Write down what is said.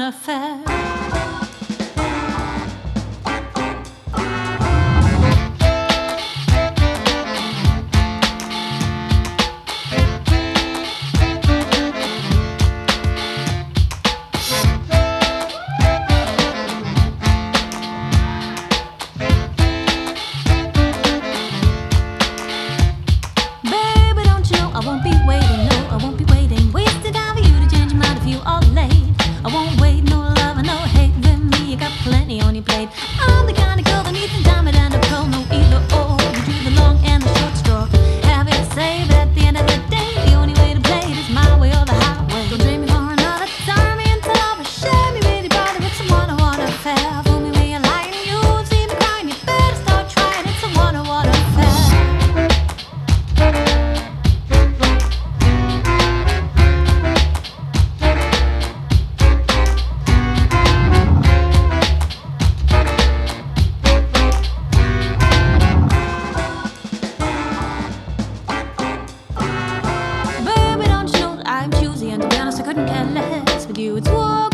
affair. I won't be waiting, no, I won't be waiting. Wasted time for you to change your mind if you are late. I won't wait, no love and no hate with me. You got plenty on your plate. I'm the kind of girl that needs a diamond and a pearl, no either or. You do the long and the short straw. Have it safe at the end of the day. The only way to play it is my way or the highway. Don't dream me for another time into love or share me with your brother. It's a one-on-one affair. Fool me when you're lying, you see me crying. You better start trying. It's a one-on-one affair. I'm choosy, and to be honest, I couldn't care less with you. It's war.